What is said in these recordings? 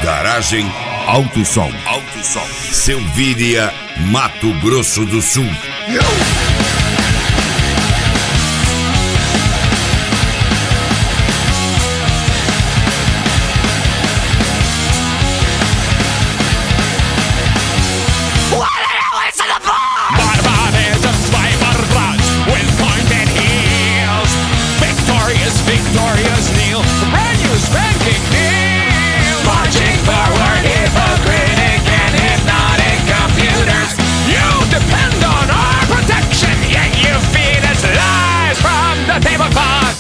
Garagem Alto Som. Selvíria, Mato Grosso do Sul. Victorious Neil, brand new spanking Neil, marching forward, hypocritic and hypnotic computers. You depend on our protection, yet you feed us lies from the tablecloth.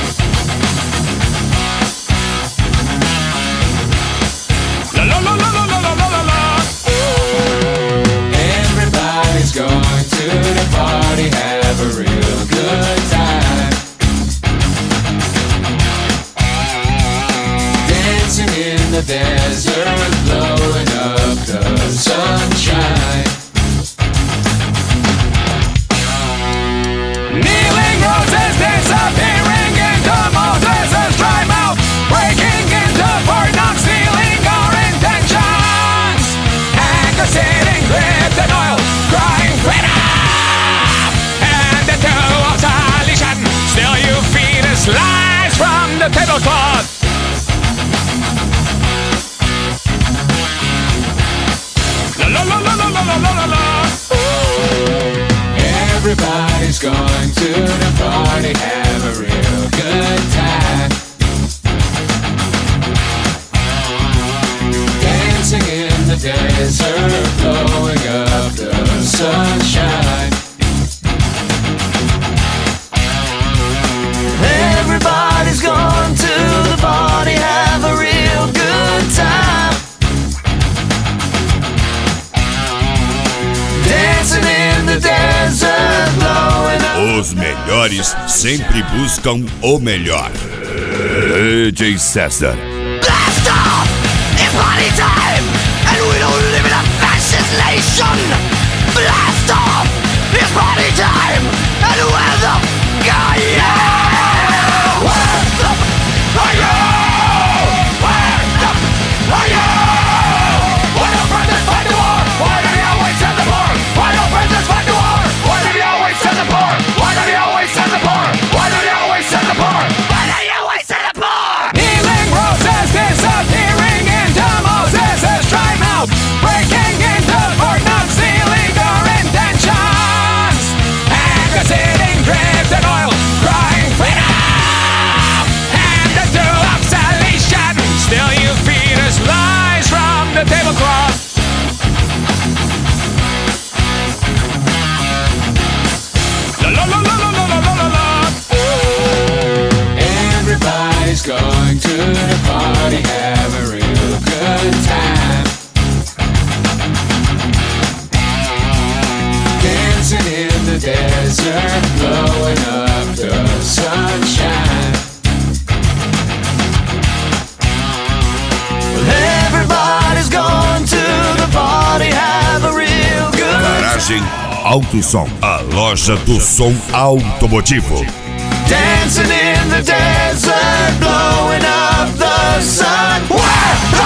La la la la la la la la la. Everybody's going to the party, have a real good time. In the desert, blowing up the sunshine. Kneeling roses disappearing into Moses' dry mouth, breaking into Fort Knox, stealing our intentions. Anger sitting gripped in oil, crying freedom and into obsolescence. Still you feed us lies from the tablecloth. La la la la la la la la. Everybody's going to the party, have a real good time. Dancing in the desert, blowing up the sunshine. Everybody's going to the party, have a real good time. Dancing in the desert, blowing up. Os melhores sempre buscam o melhor. DJ César. Blast off! It's party time! And we don't live in a fascist nation! Blast off! It's party time! And where the f*** are you? Where the f*** are you? Where the f*** are you? Why don't brothers fight the war? Why do you always send the poor? Why don't brothers fight the war? Why do you always send the poor? Why do you always send the poor? Why do you always send the poor? Why do you always send the poor? Kneeling roses disappearing into Moses' dry mouth, breaking into Fort Knox, stealing our intentions. Anger sitting dripped in oil, crying freedom and into obsolescence. Still you feed us lies from the tablecloth. La la la la la la la la la. Everybody's going to the party, have a real good time. Dancing in the desert, blowing up the sunshine. Everybody's going to the party, have a real good time. Garagem Alto Som, a loja do som automotivo. Dancing in the desert, blowing up the sun. Where